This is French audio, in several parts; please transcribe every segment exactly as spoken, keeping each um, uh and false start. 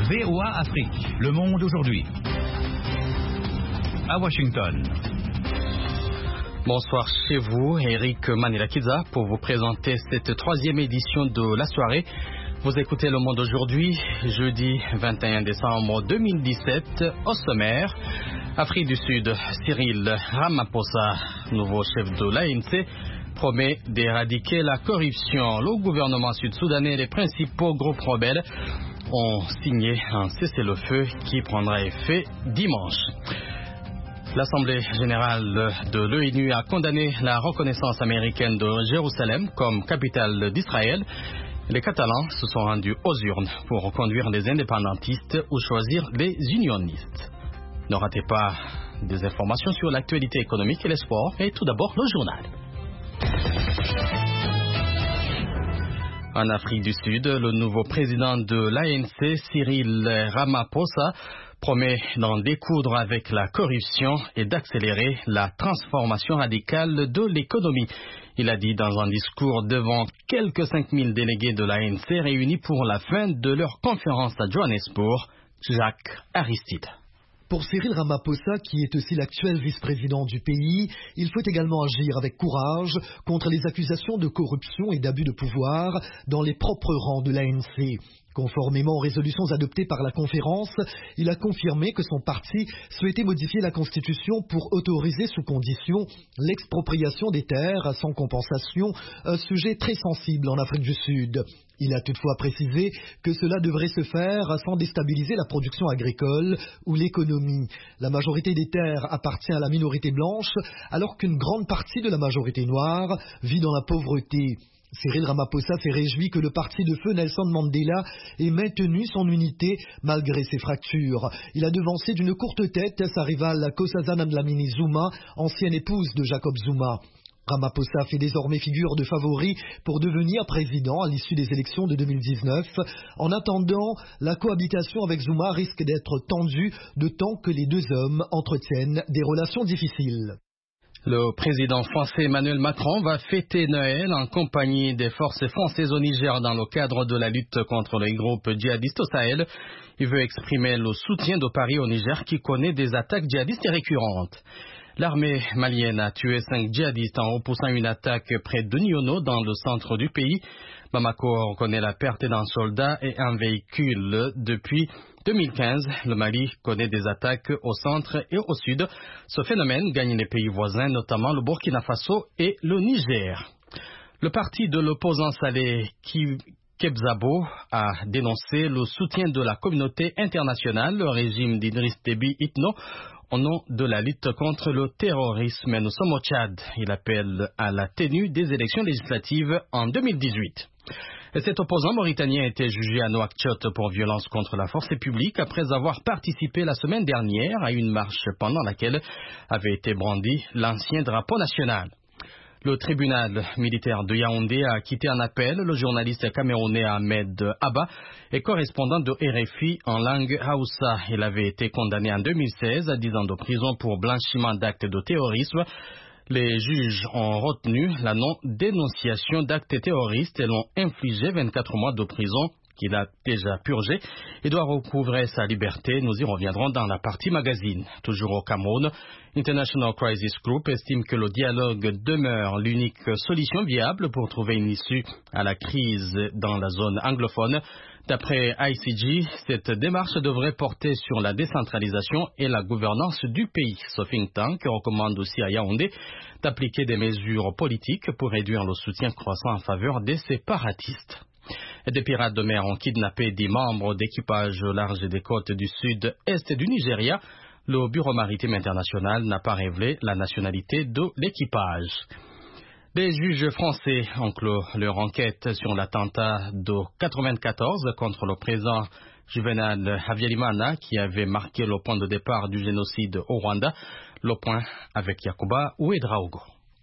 V O A Afrique, Le Monde aujourd'hui. À Washington. Bonsoir chez vous, Eric Manilakiza, pour vous présenter cette troisième édition de la soirée. Vous écoutez Le Monde aujourd'hui, jeudi vingt et un décembre deux mille dix-sept, au sommaire. Afrique du Sud, Cyril Ramaphosa, nouveau chef de l'A N C, promet d'éradiquer la corruption. Le gouvernement sud-soudanais et les principaux groupes rebelles ont signé un cessez-le-feu qui prendra effet dimanche. L'Assemblée générale de l'ONU a condamné la reconnaissance américaine de Jérusalem comme capitale d'Israël. Les Catalans se sont rendus aux urnes pour reconduire les indépendantistes ou choisir les unionistes. Ne ratez pas des informations sur l'actualité économique et les sports. Et tout d'abord, le journal. En Afrique du Sud, le nouveau président de l'A N C, Cyril Ramaphosa, promet d'en découdre avec la corruption et d'accélérer la transformation radicale de l'économie. Il a dit dans un discours devant quelques cinq mille délégués de l'A N C réunis pour la fin de leur conférence à Johannesburg. Jacques Aristide. Pour Cyril Ramaphosa, qui est aussi l'actuel vice-président du pays, il faut également agir avec courage contre les accusations de corruption et d'abus de pouvoir dans les propres rangs de l'A N C. Conformément aux résolutions adoptées par la conférence, il a confirmé que son parti souhaitait modifier la Constitution pour autoriser sous condition l'expropriation des terres sans compensation, un sujet très sensible en Afrique du Sud. Il a toutefois précisé que cela devrait se faire sans déstabiliser la production agricole ou l'économie. La majorité des terres appartient à la minorité blanche, alors qu'une grande partie de la majorité noire vit dans la pauvreté. Cyril Ramaphosa s'est réjoui que le parti de feu Nelson Mandela ait maintenu son unité malgré ses fractures. Il a devancé d'une courte tête sa rivale Nkosazana Dlamini Zuma, ancienne épouse de Jacob Zuma. Ramaphosa fait désormais figure de favori pour devenir président à l'issue des élections de deux mille dix-neuf. En attendant, la cohabitation avec Zuma risque d'être tendue de temps que les deux hommes entretiennent des relations difficiles. Le président français Emmanuel Macron va fêter Noël en compagnie des forces françaises au Niger dans le cadre de la lutte contre les groupes djihadistes au Sahel. Il veut exprimer le soutien de Paris au Niger qui connaît des attaques djihadistes récurrentes. L'armée malienne a tué cinq djihadistes en repoussant une attaque près de Niono dans le centre du pays. Bamako reconnaît la perte d'un soldat et un véhicule. Depuis deux mille quinze, le Mali connaît des attaques au centre et au sud. Ce phénomène gagne les pays voisins, notamment le Burkina Faso et le Niger. Le parti de l'opposant Saleh Kebzabo a dénoncé le soutien de la communauté internationale, le régime d'Idriss Déby Itno, au nom de la lutte contre le terrorisme. Nous sommes au Tchad. Il appelle à la tenue des élections législatives en deux mille dix-huit. Et cet opposant mauritanien a été jugé à Nouakchott pour violence contre la force publique après avoir participé la semaine dernière à une marche pendant laquelle avait été brandi l'ancien drapeau national. Le tribunal militaire de Yaoundé a quitté en appel le journaliste camerounais Ahmed Abba et correspondant de R F I en langue Haoussa. Il avait été condamné en deux mille seize à dix ans de prison pour blanchiment d'actes de terrorisme. Les juges ont retenu la non-dénonciation d'actes terroristes et l'ont infligé vingt-quatre mois de prison qu'il a déjà purgé. Il doit recouvrer sa liberté. Nous y reviendrons dans la partie magazine. Toujours au Cameroun, International Crisis Group estime que le dialogue demeure l'unique solution viable pour trouver une issue à la crise dans la zone anglophone. D'après I C G, cette démarche devrait porter sur la décentralisation et la gouvernance du pays. Ce think tank recommande aussi à Yaoundé d'appliquer des mesures politiques pour réduire le soutien croissant en faveur des séparatistes. Des pirates de mer ont kidnappé dix membres d'équipage au large des côtes du sud-est du Nigeria. Le Bureau maritime international n'a pas révélé la nationalité de l'équipage. Des juges français ont clos leur enquête sur l'attentat de quatre-vingt-quatorze contre le président Juvenal Habyarimana qui avait marqué le point de départ du génocide au Rwanda. Le point avec Yakuba Ouedraogo.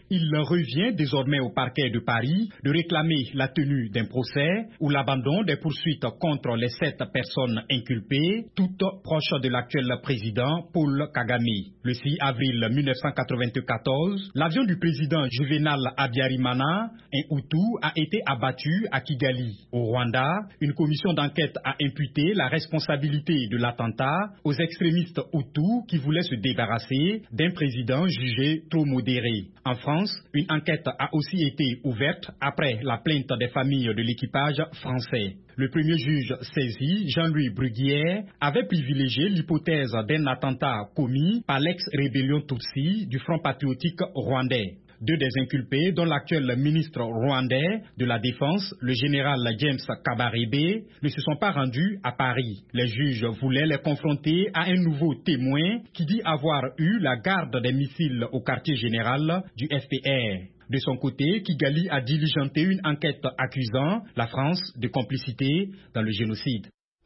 Il revient désormais au parquet de Paris de réclamer la tenue d'un procès ou l'abandon des poursuites contre les sept personnes inculpées, toutes proches de l'actuel président Paul Kagame. Le six avril mille neuf cent quatre-vingt-quatorze, l'avion du président Juvenal Habyarimana, un Hutu, a été abattu à Kigali. Au Rwanda, une commission d'enquête a imputé la responsabilité de l'attentat aux extrémistes Hutus qui voulaient se débarrasser d'un président jugé trop modéré. En France, une enquête a aussi été ouverte après la plainte des familles de l'équipage français. Le premier juge saisi, Jean-Louis Bruguière, avait privilégié l'hypothèse d'un attentat commis par l'ex-rébellion Tutsi du Front patriotique rwandais. Deux des inculpés, dont l'actuel ministre rwandais de la Défense, le général James Kabarebe, ne se sont pas rendus à Paris. Les juges voulaient les confronter à un nouveau témoin qui dit avoir eu la garde des missiles au quartier général du F P R. De son côté, Kigali a diligenté une enquête accusant la France de complicité dans le génocide.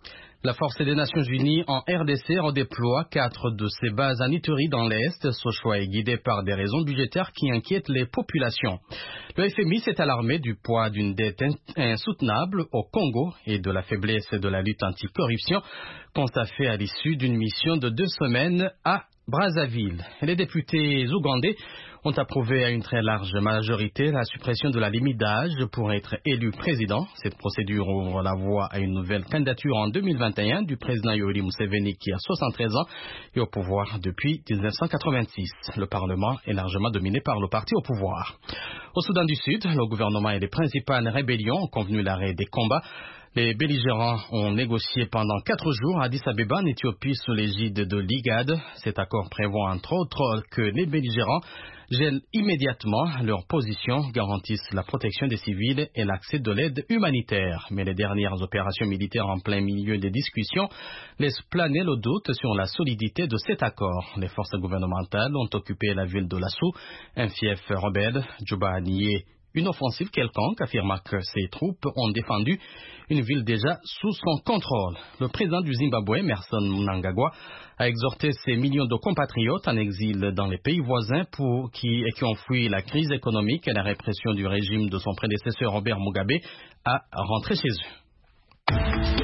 La force des Nations Unies en R D C redéploie quatre de ses bases en Ituri dans l'Est. Ce choix est guidé par des raisons budgétaires qui inquiètent les populations. Le F M I s'est alarmé du poids d'une dette insoutenable au Congo et de la faiblesse de la lutte anticorruption constatée à l'issue d'une mission de deux semaines à Brazzaville. Les députés ougandais ont approuvé à une très large majorité la suppression de la limite d'âge pour être élu président. Cette procédure ouvre la voie à une nouvelle candidature en deux mille vingt et un du président Yoweri Museveni qui a soixante-treize ans et au pouvoir depuis mille neuf cent quatre-vingt-six. Le Parlement est largement dominé par le parti au pouvoir. Au Soudan du Sud, le gouvernement et les principales rébellions ont convenu l'arrêt des combats. Les belligérants ont négocié pendant quatre jours à Addis Abeba, en Éthiopie, sous l'égide de l'I G A D. Cet accord prévoit entre autres que les belligérants gèlent immédiatement leur position, garantissent la protection des civils et l'accès de l'aide humanitaire. Mais les dernières opérations militaires en plein milieu des discussions laissent planer le doute sur la solidité de cet accord. Les forces gouvernementales ont occupé la ville de Lassou, un fief rebelle. Juba a nié une offensive quelconque, affirma que ses troupes ont défendu une ville déjà sous son contrôle. Le président du Zimbabwe, Emmerson Mnangagwa, a exhorté ses millions de compatriotes en exil dans les pays voisins pour qui, qui ont fui la crise économique et la répression du régime de son prédécesseur Robert Mugabe à rentrer chez eux.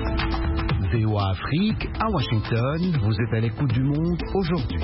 V O A Afrique, à Washington, vous êtes à l'écoute du monde aujourd'hui.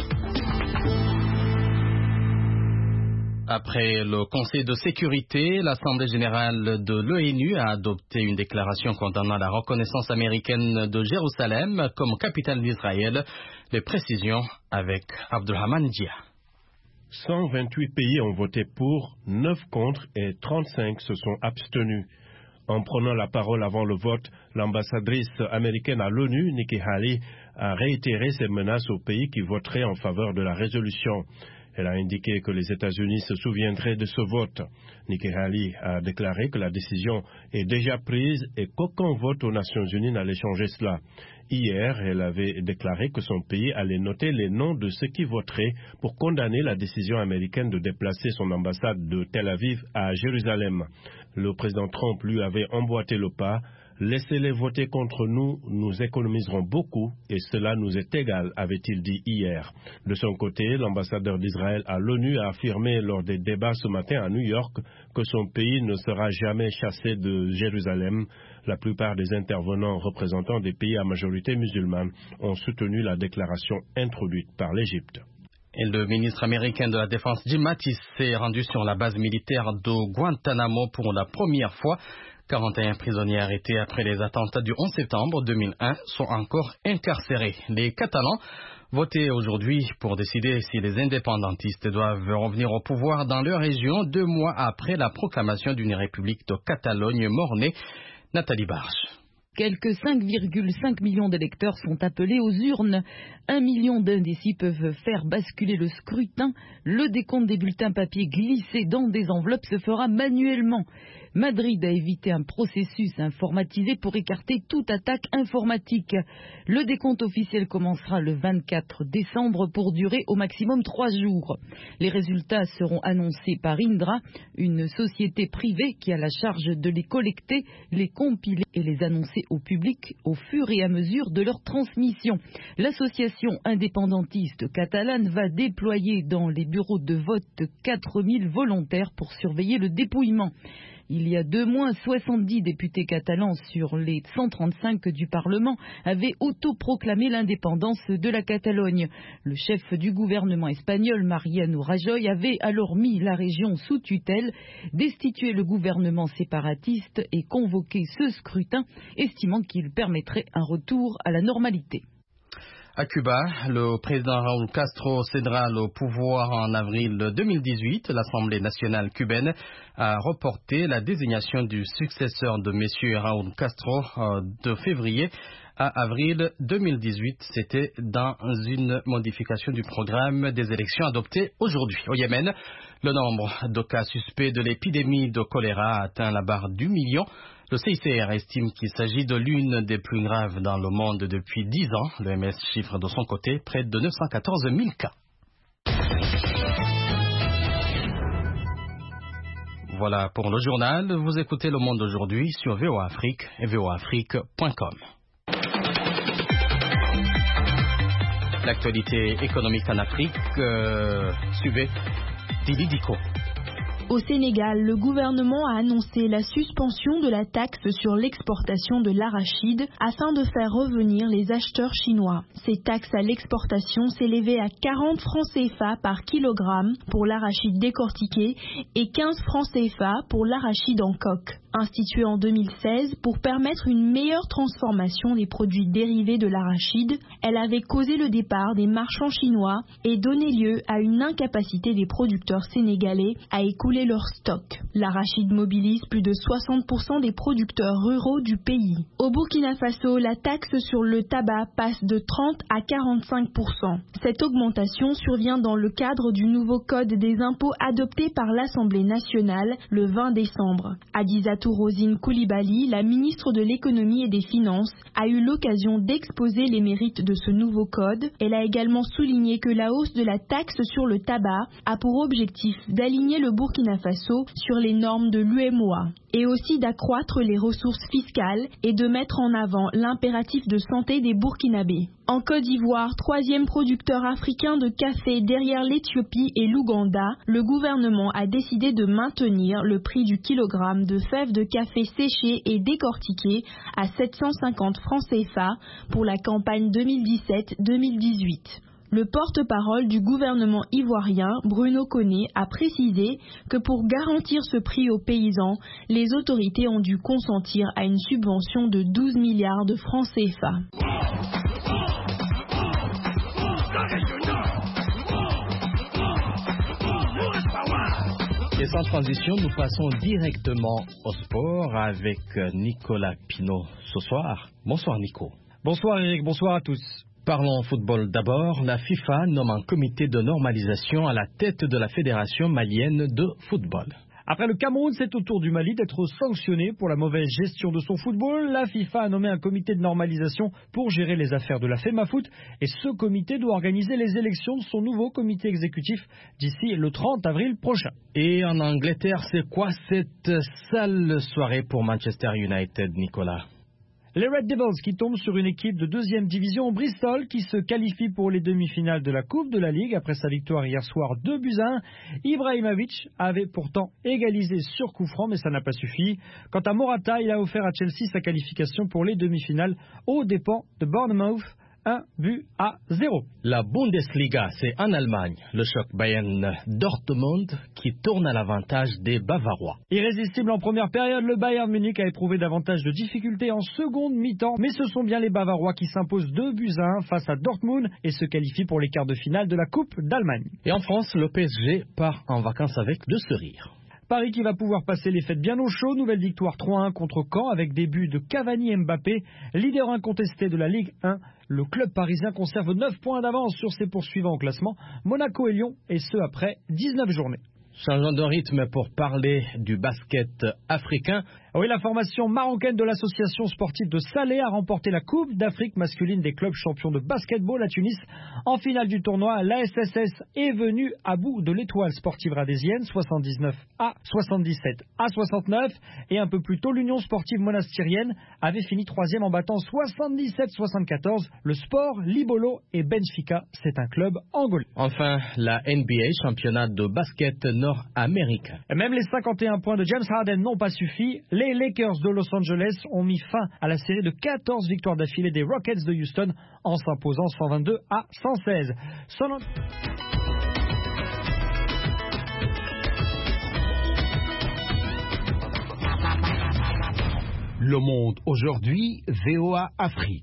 Après le Conseil de sécurité, l'Assemblée générale de l'ONU a adopté une déclaration condamnant la reconnaissance américaine de Jérusalem comme capitale d'Israël. Les précisions avec Abdulrahman Dia. cent vingt-huit pays ont voté pour, neuf contre et trente-cinq se sont abstenus. En prenant la parole avant le vote, l'ambassadrice américaine à l'ONU, Nikki Haley, a réitéré ses menaces aux pays qui voteraient en faveur de la résolution. Elle a indiqué que les États-Unis se souviendraient de ce vote. Nikki Haley a déclaré que la décision est déjà prise et qu'aucun vote aux Nations Unies n'allait changer cela. Hier, elle avait déclaré que son pays allait noter les noms de ceux qui voteraient pour condamner la décision américaine de déplacer son ambassade de Tel Aviv à Jérusalem. Le président Trump lui avait emboîté le pas. Laissez-les voter contre nous, nous économiserons beaucoup et cela nous est égal, avait-il dit hier. De son côté, l'ambassadeur d'Israël à l'ONU a affirmé lors des débats ce matin à New York que son pays ne sera jamais chassé de Jérusalem. La plupart des intervenants représentant des pays à majorité musulmane ont soutenu la déclaration introduite par l'Égypte. Et le ministre américain de la Défense Jim Mattis s'est rendu sur la base militaire de Guantanamo pour la première fois. quarante et un prisonniers arrêtés après les attentats du onze septembre deux mille un sont encore incarcérés. Les Catalans votaient aujourd'hui pour décider si les indépendantistes doivent revenir au pouvoir dans leur région deux mois après la proclamation d'une république de Catalogne mornée. Nathalie Barge. Quelques cinq virgule cinq millions d'électeurs sont appelés aux urnes. Un million d'indécis peuvent faire basculer le scrutin. Le décompte des bulletins papier glissés dans des enveloppes se fera manuellement. Madrid a évité un processus informatisé pour écarter toute attaque informatique. Le décompte officiel commencera le vingt-quatre décembre pour durer au maximum trois jours. Les résultats seront annoncés par Indra, une société privée qui a la charge de les collecter, les compiler et les annoncer au public au fur et à mesure de leur transmission. L'association indépendantiste catalane va déployer dans les bureaux de vote quatre mille volontaires pour surveiller le dépouillement. Il y a deux mois, soixante-dix députés catalans sur les cent trente-cinq du Parlement avaient autoproclamé l'indépendance de la Catalogne. Le chef du gouvernement espagnol, Mariano Rajoy, avait alors mis la région sous tutelle, destitué le gouvernement séparatiste et convoqué ce scrutin, estimant qu'il permettrait un retour à la normalité. À Cuba, le président Raúl Castro cédera le pouvoir en avril deux mille dix-huit. L'Assemblée nationale cubaine a reporté la désignation du successeur de M. Raúl Castro euh, de février à avril deux mille dix-huit. C'était dans une modification du programme des élections adoptées aujourd'hui. Au Yémen, le nombre de cas suspects de l'épidémie de choléra a atteint la barre du million. Le C I C R estime qu'il s'agit de l'une des plus graves dans le monde depuis dix ans. L'O M S chiffre de son côté près de neuf cent quatorze mille cas. Voilà pour le journal. Vous écoutez Le Monde aujourd'hui sur V O A Afrique et V O A Afrique point com. L'actualité économique en Afrique, euh, suivez Dili Diko. Au Sénégal, le gouvernement a annoncé la suspension de la taxe sur l'exportation de l'arachide afin de faire revenir les acheteurs chinois. Ces taxes à l'exportation s'élevaient à quarante francs C F A par kilogramme pour l'arachide décortiqué et quinze francs C F A pour l'arachide en coque. Instituée en deux mille seize pour permettre une meilleure transformation des produits dérivés de l'arachide, elle avait causé le départ des marchands chinois et donné lieu à une incapacité des producteurs sénégalais à écouler leur stock. L'arachide mobilise plus de soixante pour cent des producteurs ruraux du pays. Au Burkina Faso, la taxe sur le tabac passe de trente à quarante-cinq pour cent. Cette augmentation survient dans le cadre du nouveau code des impôts adopté par l'Assemblée nationale le vingt décembre. Adizatou Rosine Koulibaly, la ministre de l'économie et des finances, a eu l'occasion d'exposer les mérites de ce nouveau code. Elle a également souligné que la hausse de la taxe sur le tabac a pour objectif d'aligner le Burkina Faso sur les normes de l'U M O A et aussi d'accroître les ressources fiscales et de mettre en avant l'impératif de santé des Burkinabés. En Côte d'Ivoire, troisième producteur africain de café derrière l'Éthiopie et l'Ouganda, le gouvernement a décidé de maintenir le prix du kilogramme de fèves de café séchées et décortiquées à sept cent cinquante francs C F A pour la campagne deux mille dix-sept deux mille dix-huit. Le porte-parole du gouvernement ivoirien, Bruno Koné, a précisé que pour garantir ce prix aux paysans, les autorités ont dû consentir à une subvention de douze milliards de francs C F A. Et sans transition, nous passons directement au sport avec Nicolas Pinault ce soir. Bonsoir Nico. Bonsoir Eric, bonsoir à tous. Parlons football d'abord. La FIFA nomme un comité de normalisation à la tête de la Fédération malienne de football. Après le Cameroun, c'est au tour du Mali d'être sanctionné pour la mauvaise gestion de son football. La FIFA a nommé un comité de normalisation pour gérer les affaires de la FEMAFOOT et ce comité doit organiser les élections de son nouveau comité exécutif d'ici le trente avril prochain. Et en Angleterre, c'est quoi cette sale soirée pour Manchester United, Nicolas ? Les Red Devils qui tombent sur une équipe de deuxième division, Bristol, qui se qualifie pour les demi-finales de la Coupe de la Ligue après sa victoire hier soir deux buts à un. Ibrahimovic avait pourtant égalisé sur coup franc, mais ça n'a pas suffi. Quant à Morata, il a offert à Chelsea sa qualification pour les demi-finales aux dépens de Bournemouth. Un but à zéro. La Bundesliga, c'est en Allemagne. Le choc Bayern-Dortmund qui tourne à l'avantage des Bavarois. Irrésistible en première période, le Bayern Munich a éprouvé davantage de difficultés en seconde mi-temps. Mais ce sont bien les Bavarois qui s'imposent deux buts à un face à Dortmund et se qualifient pour les quarts de finale de la Coupe d'Allemagne. Et en France, le P S G part en vacances avec de ce rire. Paris qui va pouvoir passer les fêtes bien au chaud. Nouvelle victoire trois à un contre Caen avec des buts de Cavani et Mbappé. Leader incontesté de la Ligue un, le club parisien conserve neuf points d'avance sur ses poursuivants au classement. Monaco et Lyon, et ce après dix-neuf journées. Changeons de rythme pour parler du basket africain. Oui, la formation marocaine de l'association sportive de Salé a remporté la Coupe d'Afrique masculine des clubs champions de basketball à Tunis. En finale du tournoi, l'A S S S est venue à bout de l'étoile sportive rhodésienne, soixante-dix-neuf à soixante-dix-sept à soixante-neuf. Et un peu plus tôt, l'Union sportive monastirienne avait fini troisième en battant soixante-dix-sept soixante-quatorze. Le Sport, Libolo et Benfica, c'est un club angolais. Enfin, la N B A, championnat de basket nord-américain. Même les cinquante et un points de James Harden n'ont pas suffi. Les Lakers de Los Angeles ont mis fin à la série de quatorze victoires d'affilée des Rockets de Houston en s'imposant cent vingt-deux à cent seize. Son... Le Monde aujourd'hui, V O A Afrique.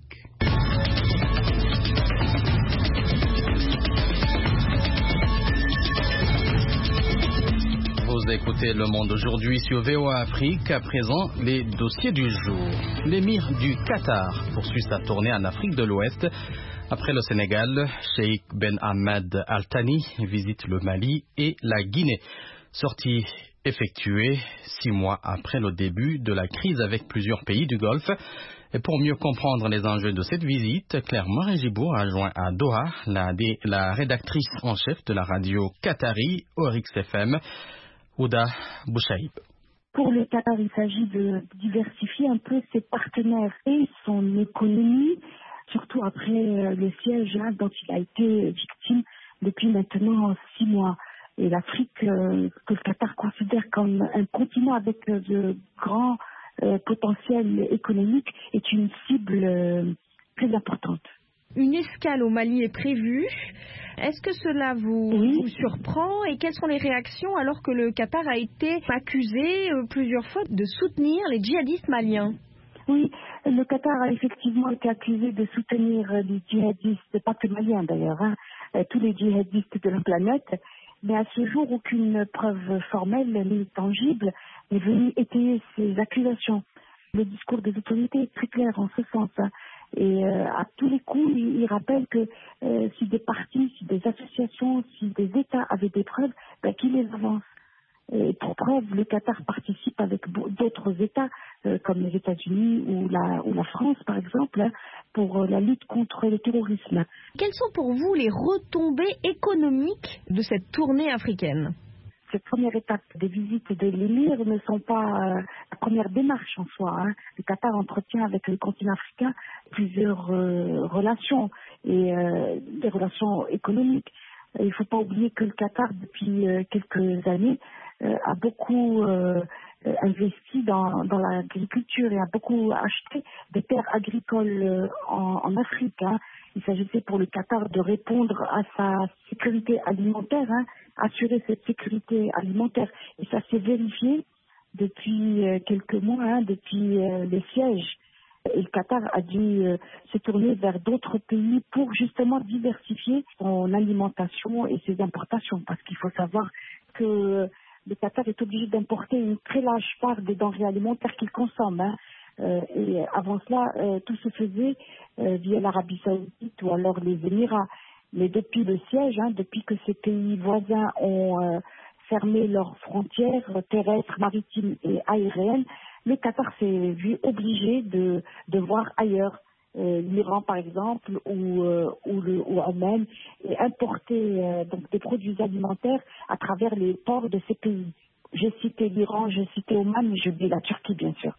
Vous écoutez Le Monde aujourd'hui sur V O A Afrique. À présent, les dossiers du jour. L'émir du Qatar poursuit sa tournée en Afrique de l'Ouest. Après le Sénégal, Cheikh Ben Ahmed Al Thani visite le Mali et la Guinée. Sortie effectuée six mois après le début de la crise avec plusieurs pays du Golfe. Et pour mieux comprendre les enjeux de cette visite, Claire Morégibourg a joint à Doha la, la rédactrice en chef de la radio qatari Oryx F M, Ouda Bouchaïb. Pour le Qatar, il s'agit de diversifier un peu ses partenaires et son économie, surtout après le siège hein, dont il a été victime depuis maintenant six mois. Et l'Afrique, euh, que le Qatar considère comme un continent avec euh, de grands euh, potentiels économiques, est une cible euh, très importante. Une escale au Mali est prévue. Est-ce que cela vous, oui. vous surprend et quelles sont les réactions alors que le Qatar a été accusé euh, plusieurs fois de soutenir les djihadistes maliens? Oui, le Qatar a effectivement été accusé de soutenir les djihadistes, pas que maliens d'ailleurs, hein, tous les djihadistes de la planète. Mais à ce jour, aucune preuve formelle ni tangible n'est venue étayer ces accusations. Le discours des autorités est très clair en ce sens. Hein. Et euh, à tous les coups, il, il rappelle que euh, si des partis, si des associations, si des États avaient des preuves, ben, qu'ils les avancent. Et pour preuve, le Qatar participe avec d'autres États, euh, comme les États-Unis ou la, ou la France, par exemple, hein, pour euh, la lutte contre le terrorisme. Quelles sont pour vous les retombées économiques de cette tournée africaine? Cette première étape des visites de l'émir ne sont pas euh, la première démarche en soi. Hein. Le Qatar entretient avec le continent africain plusieurs euh, relations et euh, des relations économiques. Il ne faut pas oublier que le Qatar, depuis euh, quelques années, euh, a beaucoup euh, investi dans, dans l'agriculture et a beaucoup acheté des terres agricoles euh, en, en Afrique. Hein. Il s'agissait pour le Qatar de répondre à sa sécurité alimentaire, hein, assurer cette sécurité alimentaire. Et ça s'est vérifié depuis euh, quelques mois, hein, depuis euh, le siège. Et le Qatar a dû euh, se tourner vers d'autres pays pour justement diversifier son alimentation et ses importations. Parce qu'il faut savoir que euh, le Qatar est obligé d'importer une très large part des denrées alimentaires qu'il consomme. Hein. Euh, et avant cela, euh, tout se faisait euh, via l'Arabie Saoudite ou alors les Émirats. Mais depuis le siège, hein, depuis que ces pays voisins ont euh, fermé leurs frontières terrestres, maritimes et aériennes, le Qatar s'est vu obligé de, de voir ailleurs, euh, l'Iran par exemple, ou, euh, ou, le, ou Oman, et importer euh, donc des produits alimentaires à travers les ports de ces pays. J'ai cité l'Iran, j'ai cité Oman, mais j'ai oublié la Turquie bien sûr.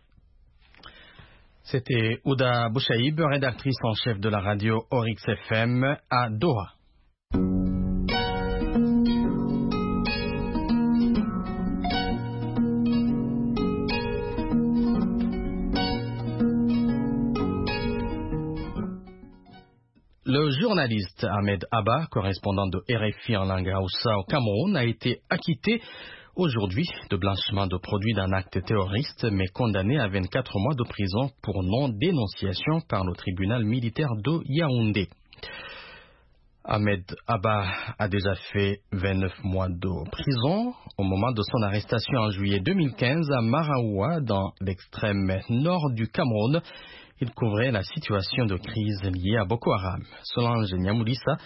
C'était Ouda Bouchaïb, rédactrice en chef de la radio Oryx F M à Doha. Le journaliste Ahmed Abba, correspondant de R F I en langue Hausa au Cameroun, a été acquitté aujourd'hui de blanchiment de produits d'un acte terroriste, mais condamné à vingt-quatre mois de prison pour non-dénonciation par le tribunal militaire de Yaoundé. Ahmed Abba a déjà fait vingt-neuf mois de prison au moment de son arrestation en juillet deux mille quinze à Maraoua, dans l'extrême nord du Cameroun. Il couvrait la situation de crise liée à Boko Haram. Solange Niamoulissa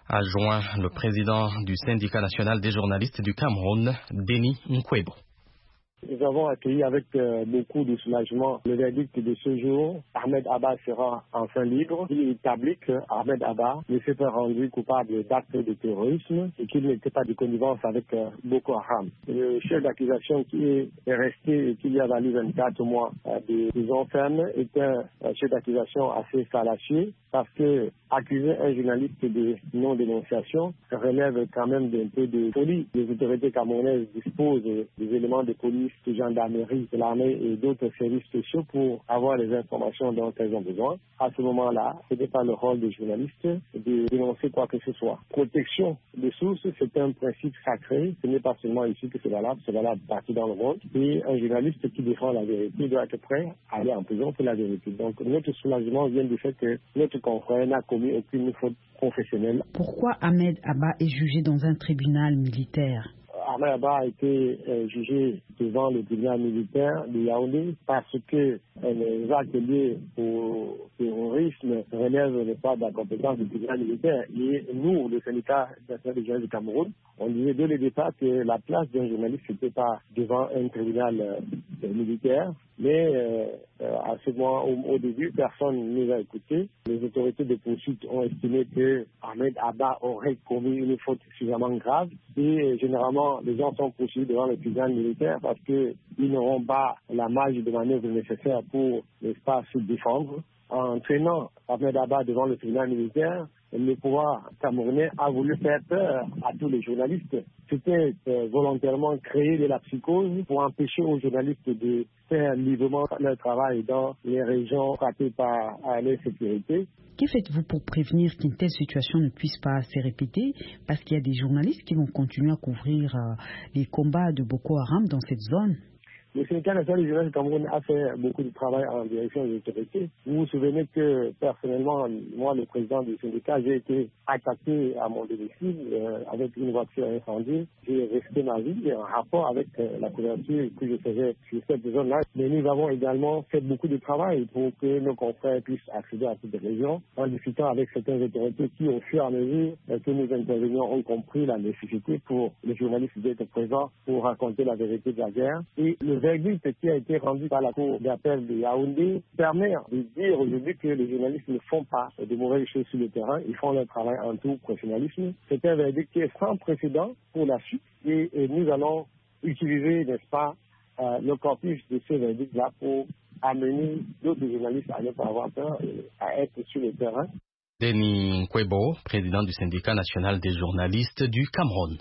a joint le président du syndicat national des journalistes du Cameroun, Denis Nkwebo. Nous avons accueilli avec euh, beaucoup de soulagement le verdict de ce jour. Ahmed Abba sera enfin libre. Il établit qu'Ahmed Abba ne s'est pas rendu coupable d'actes de terrorisme et qu'il n'était pas de connivence avec euh, Boko Haram. Le chef d'accusation qui est resté et qui lui a valu vingt-quatre mois euh, de prison ferme est un euh, chef d'accusation assez fallacieux parce que accuser un journaliste de non-dénonciation relève quand même d'un peu de folie. Les autorités camerounaises disposent des éléments de police, de gendarmerie, de l'armée et d'autres services spéciaux pour avoir les informations dont elles ont besoin. À ce moment-là, ce n'est pas le rôle des journalistes de dénoncer quoi que ce soit. Protection des sources, c'est un principe sacré. Ce n'est pas seulement ici que c'est valable, c'est valable partout dans le monde. Et un journaliste qui défend la vérité doit être prêt à aller en prison pour la vérité. Donc notre soulagement vient du fait que notre confrère n'a commis aucune faute professionnelle. Pourquoi Ahmed Abba est jugé dans un tribunal militaire? Ahmed Abba a été euh, jugé devant le tribunal militaire de Yaoundé parce que euh, les actes liés au terrorisme relèvent pas de la compétence du tribunal militaire. Et nous, le syndicat national des journalistes du Cameroun, on disait dès le départ que la place d'un journaliste n'était pas devant un tribunal euh, militaire. Mais euh, à ce moment, au, au début, personne ne nous a écoutés. Les autorités de poursuite ont estimé que Ahmed Abba aurait commis une faute suffisamment grave. Et généralement, les gens sont poursuivis devant le tribunal militaire parce qu'ils n'auront pas la marge de manœuvre nécessaire pour, n'est-ce pas, se défendre. En traînant Ahmed Abba devant le tribunal militaire, le pouvoir camerounais a voulu faire peur à tous les journalistes. C'était euh, volontairement créer de la psychose pour empêcher aux journalistes de faire librement leur travail dans les régions frappées par l'insécurité. Que faites-vous pour prévenir qu'une telle situation ne puisse pas se répéter? Parce qu'il y a des journalistes qui vont continuer à couvrir euh, les combats de Boko Haram dans cette zone. Le syndicat national des journalistes du Cameroun a fait beaucoup de travail en direction des autorités. Vous vous souvenez que, personnellement, moi, le président du syndicat, j'ai été attaqué à mon domicile euh, avec une voiture incendiée. J'ai risqué ma vie en rapport avec euh, la couverture que je faisais sur cette zone-là. Mais nous avons également fait beaucoup de travail pour que nos confrères puissent accéder à toutes les régions en discutant avec certaines autorités qui, au fur et à mesure euh, que nous intervenions, ont compris la nécessité pour les journalistes d'être présents pour raconter la vérité de la guerre. Et le verdict qui a été rendu par la Cour d'appel de Yaoundé permet de dire aujourd'hui que les journalistes ne font pas de mauvaises choses sur le terrain, ils font leur travail en tout professionnalisme. C'est un verdict qui est sans précédent pour la suite et, et nous allons utiliser, n'est-ce pas, euh, le corpus de ce verdict-là pour amener d'autres journalistes à ne pas avoir peur et à être sur le terrain. Denis Nkwebo, président du syndicat national des journalistes du Cameroun.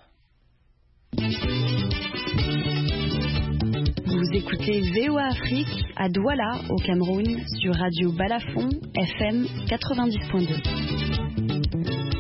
Vous écoutez V O A Afrique à Douala, au Cameroun, sur Radio Balafon, F M quatre-vingt-dix point deux.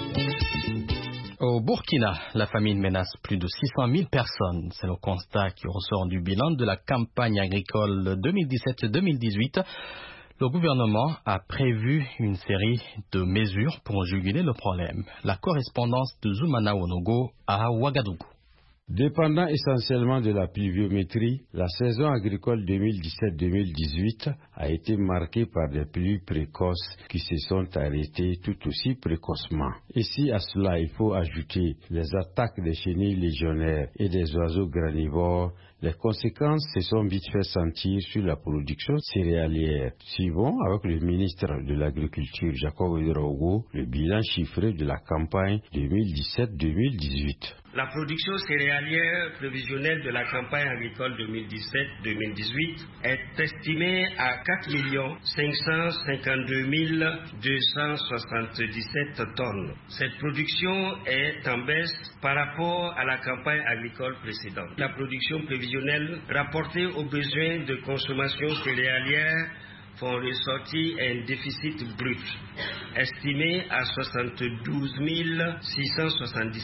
Au Burkina, la famine menace plus de six cent mille personnes. C'est le constat qui ressort du bilan de la campagne agricole deux mille dix-sept deux mille dix-huit. Le gouvernement a prévu une série de mesures pour juguler le problème. La correspondance de Zoumana Onogo à Ouagadougou. Dépendant essentiellement de la pluviométrie, la saison agricole deux mille dix-sept deux mille dix-huit a été marquée par des pluies précoces qui se sont arrêtées tout aussi précocement. Ici, à cela, il faut ajouter les attaques des chenilles légionnaires et des oiseaux granivores. Les conséquences se sont vite fait sentir sur la production céréalière. Suivons avec le ministre de l'Agriculture, Jacob Ouedraogo, le bilan chiffré de la campagne deux mille dix-sept deux mille dix-huit. La production céréalière prévisionnelle de la campagne agricole deux mille dix-sept deux mille dix-huit est estimée à quatre millions cinq cent cinquante-deux mille deux cent soixante-dix-sept tonnes. Cette production est en baisse par rapport à la campagne agricole précédente. La production prévisionnelle rapportée aux besoins de consommation céréalière font ressortir un déficit brut estimé à soixante-douze mille six cent soixante-dix-sept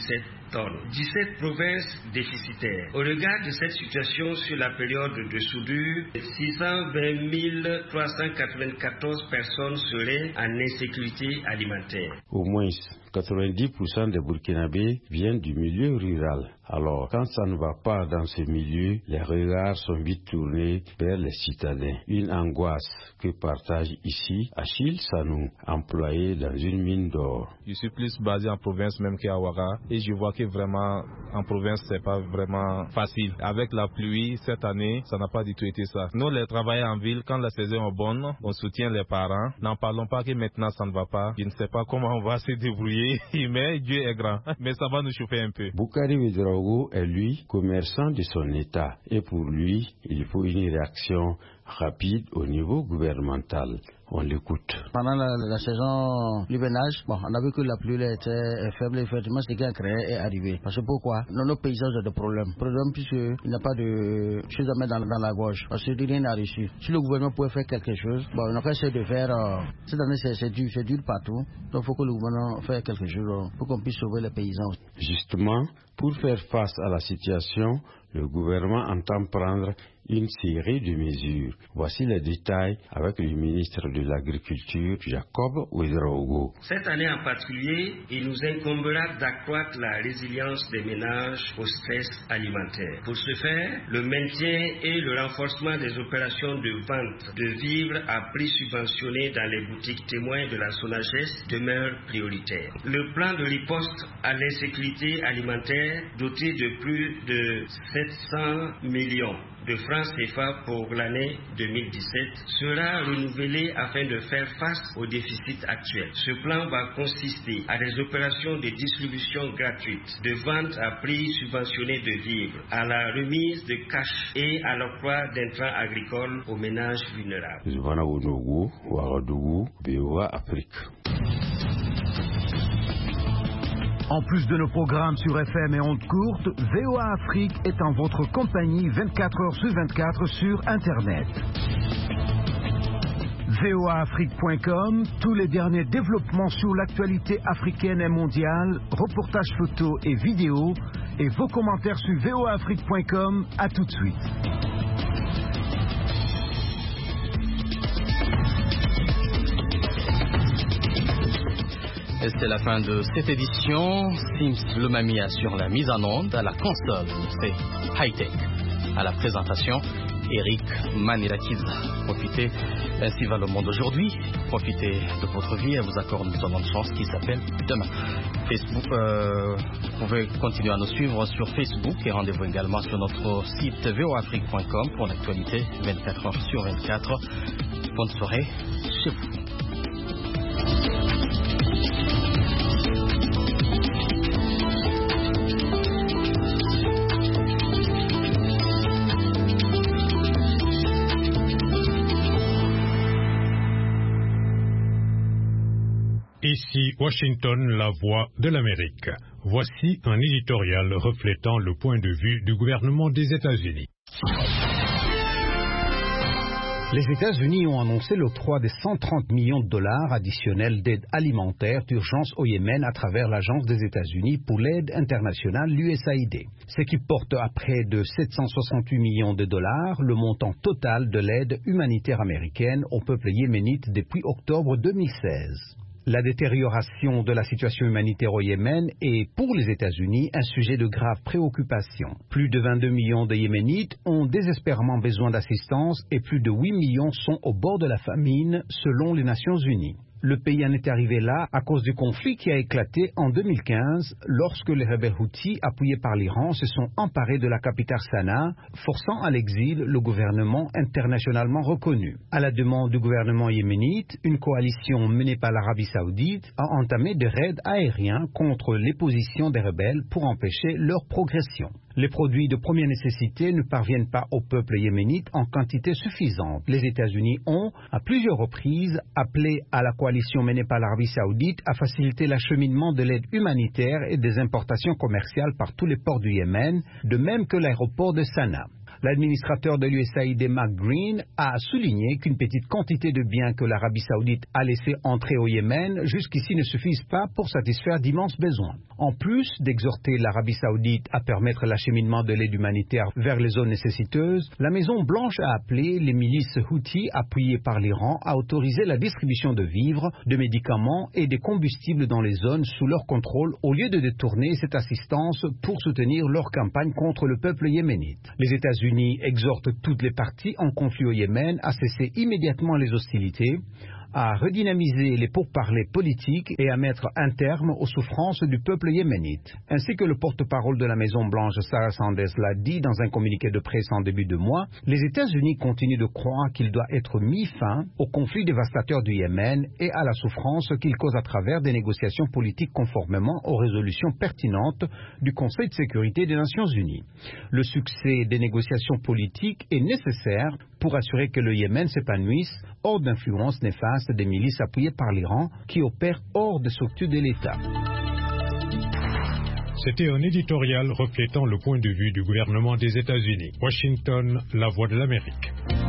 tonnes. dix-sept provinces déficitaires. Au regard de cette situation sur la période de soudure, six cent vingt mille trois cent quatre-vingt-quatorze personnes seraient en insécurité alimentaire. Au moins quatre-vingt-dix pour cent des Burkinabés viennent du milieu rural. Alors, quand ça ne va pas dans ce milieu, les regards sont vite tournés vers les citadins. Une angoisse que partage ici Achille Sanou, employé dans une mine d'or. Je suis plus basé en province même qu'à Ouaga et je vois que vraiment en province c'est pas vraiment facile. Avec la pluie cette année, ça n'a pas du tout été ça. Nous les travailleurs en ville, quand la saison est bonne, on soutient les parents. N'en parlons pas que maintenant ça ne va pas. Je ne sais pas comment on va se débrouiller, mais Dieu est grand. Mais ça va nous chauffer un peu. Boukari Ouédraogo est lui commerçant de son état et pour lui, il faut une réaction rapide au niveau gouvernemental. On l'écoute. Pendant la, la saison l'hivernage, bon, on a vu que la pluie était faible, effectivement, ce qui a créé est arrivé. Parce que pourquoi? Dans nos paysages, il y a des problèmes. Problème puisqu'il n'y a pas de choses à mettre dans, dans la gorge. Parce que rien n'a reçu. Si le gouvernement pouvait faire quelque chose, bon, on a essayé de faire. Euh, cette année, c'est, c'est dur, c'est dur partout. Donc, il faut que le gouvernement fasse quelque chose euh, pour qu'on puisse sauver les paysans. Justement, pour faire face à la situation, le gouvernement entend prendre une série de mesures. Voici les détails avec le ministre de l'Agriculture, Jacob Ouédraogo. Cette année en particulier, il nous incombera d'accroître la résilience des ménages au stress alimentaire. Pour ce faire, le maintien et le renforcement des opérations de vente de vivres à prix subventionné dans les boutiques témoins de la SONAGES demeure prioritaire. Le plan de riposte à l'insécurité alimentaire, doté de plus de sept cents millions de francs C F A pour l'année deux mille dix-sept, sera renouvelé afin de faire face au déficit actuel. Ce plan va consister à des opérations de distribution gratuite, de vente à prix subventionné de vivres, à la remise de cash et à l'octroi d'intrants agricoles aux ménages vulnérables. En plus de nos programmes sur F M et ondes courtes, V O A Afrique est en votre compagnie vingt-quatre heures sur vingt-quatre sur Internet. V O A Afrique point com, tous les derniers développements sur l'actualité africaine et mondiale, reportages photos et vidéos, et vos commentaires sur V O A Afrique point com. À tout de suite. Et c'est la fin de cette édition. Sims le Mami assure la mise en onde. À la console, c'est Hightech. À la présentation, Eric Manilakiz. Profitez, ainsi va le monde aujourd'hui. Profitez de votre vie et vous accorde une seconde chance qui s'appelle demain. Facebook, euh, vous pouvez continuer à nous suivre sur Facebook et rendez-vous également sur notre site V O A Afrique point com pour l'actualité vingt-quatre heures sur vingt-quatre. Bonne soirée chez vous. Ici Washington, la voix de l'Amérique. Voici un éditorial reflétant le point de vue du gouvernement des États-Unis. Les États-Unis ont annoncé l'octroi de cent trente millions de dollars additionnels d'aide alimentaire d'urgence au Yémen à travers l'Agence des États-Unis pour l'aide internationale, l'U S A I D, ce qui porte à près de sept cent soixante-huit millions de dollars le montant total de l'aide humanitaire américaine au peuple yéménite depuis octobre deux mille seize. La détérioration de la situation humanitaire au Yémen est, pour les États-Unis, un sujet de grave préoccupation. Plus de vingt-deux millions de Yéménites ont désespérément besoin d'assistance et plus de huit millions sont au bord de la famine, selon les Nations Unies. Le pays en est arrivé là à cause du conflit qui a éclaté en deux mille quinze lorsque les rebelles Houthis, appuyés par l'Iran, se sont emparés de la capitale Sanaa, forçant à l'exil le gouvernement internationalement reconnu. À la demande du gouvernement yéménite, une coalition menée par l'Arabie Saoudite a entamé des raids aériens contre les positions des rebelles pour empêcher leur progression. Les produits de première nécessité ne parviennent pas au peuple yéménite en quantité suffisante. Les États-Unis ont, à plusieurs reprises, appelé à la coalition menée par l'Arabie Saoudite à faciliter l'acheminement de l'aide humanitaire et des importations commerciales par tous les ports du Yémen, de même que l'aéroport de Sanaa. L'administrateur de l'U S A I D, Mark Green, a souligné qu'une petite quantité de biens que l'Arabie saoudite a laissé entrer au Yémen jusqu'ici ne suffisent pas pour satisfaire d'immenses besoins. En plus d'exhorter l'Arabie saoudite à permettre l'acheminement de l'aide humanitaire vers les zones nécessiteuses, la Maison-Blanche a appelé les milices Houthis appuyées par l'Iran à autoriser la distribution de vivres, de médicaments et des combustibles dans les zones sous leur contrôle au lieu de détourner cette assistance pour soutenir leur campagne contre le peuple yéménite. Les États-Unis exhortent toutes les parties en conflit au Yémen à cesser immédiatement les hostilités, à redynamiser les pourparlers politiques et à mettre un terme aux souffrances du peuple yéménite. Ainsi que le porte-parole de la Maison-Blanche, Sarah Sanders, l'a dit dans un communiqué de presse en début de mois, les États-Unis continuent de croire qu'il doit être mis fin au conflit dévastateur du Yémen et à la souffrance qu'il cause à travers des négociations politiques conformément aux résolutions pertinentes du Conseil de sécurité des Nations Unies. Le succès des négociations politiques est nécessaire pour assurer que le Yémen s'épanouisse hors d'influence néfaste des milices appuyées par l'Iran qui opèrent hors des structures de l'État. C'était un éditorial reflétant le point de vue du gouvernement des États-Unis. Washington, la voix de l'Amérique.